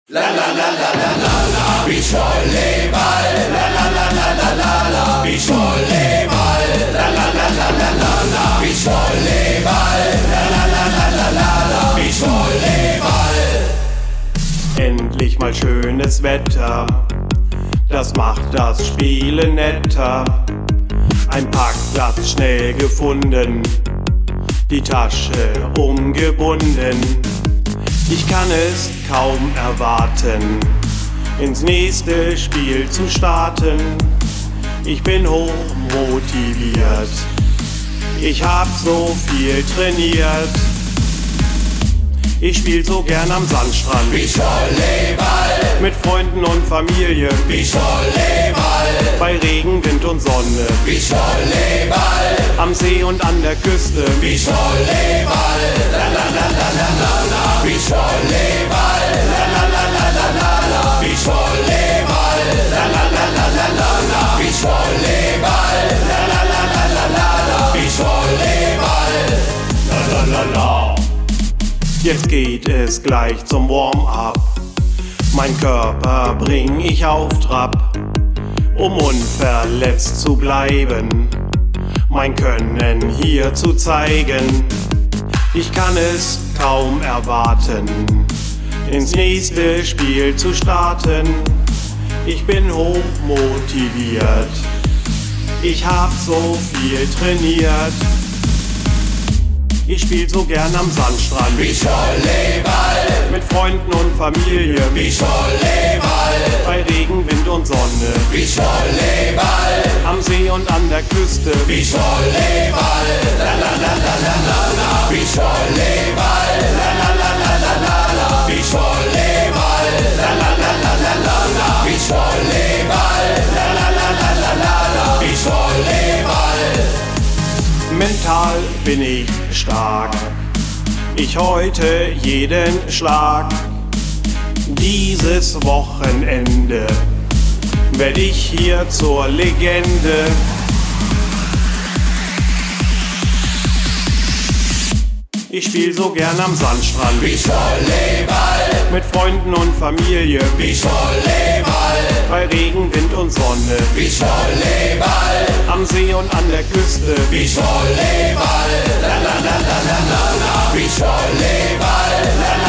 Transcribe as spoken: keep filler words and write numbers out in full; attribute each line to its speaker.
Speaker 1: La la la la la la la, Beachvolleyball. La la la la la la la, Beachvolleyball. La la la la la la la, Beachvolleyball. La la la la la la la, Beachvolleyball.
Speaker 2: Endlich mal schönes Wetter, das macht das Spielen netter. Ein Parkplatz schnell gefunden, die Tasche umgebunden. Ich kann es kaum erwarten, ins nächste Spiel zu starten. Ich bin hoch motiviert, ich hab so viel trainiert. Ich spiel so gern am Sandstrand,
Speaker 1: Beachvolleyball.
Speaker 2: mit Freunden und Familie,
Speaker 1: Beachvolleyball.
Speaker 2: bei Regen, Wind und Sonne,
Speaker 1: Beachvolleyball.
Speaker 2: am See und an der Küste,
Speaker 1: Beachvolleyball. La la la la la la la, Beachvolleyball. La la la la la la la, Beachvolleyball. La la la la la la la, Beachvolleyball. La la la la la la la, Beachvolleyball. La la la la.
Speaker 2: Jetzt geht es gleich zum Warm-up. Mein Körper bring ich auf Trab, um unverletzt zu bleiben, mein Können hier zu zeigen. Ich kann es kaum erwarten, ins nächste Spiel zu starten. Ich bin hoch motiviert, ich hab so viel trainiert. Ich spiel so gern am Sandstrand,
Speaker 1: Beachvolleyball.
Speaker 2: mit Freunden und Familie,
Speaker 1: Beachvolleyball.
Speaker 2: bei Regen, Wind und Sonne,
Speaker 1: Beachvolleyball.
Speaker 2: am See und an der Küste,
Speaker 1: Beachvolleyball. La la la la la la la, Beachvolleyball. La la la la la la la, Beachvolleyball. La la la la la la la, Beachvolleyball. La la la la la la la, Beachvolleyball.
Speaker 2: Mental bin ich stark, ich heute jeden Schlag. Dieses Wochenende werd ich hier zur Legende. Ich spiel so gern am Sandstrand,
Speaker 1: Beachvolleyball.
Speaker 2: mit Freunden und Familie,
Speaker 1: Beachvolleyball.
Speaker 2: bei Regen, Wind und Sonne,
Speaker 1: Beachvolleyball.
Speaker 2: am See und an der Küste,
Speaker 1: Beachvolleyball. La la la la la la la, Beachvolleyball. La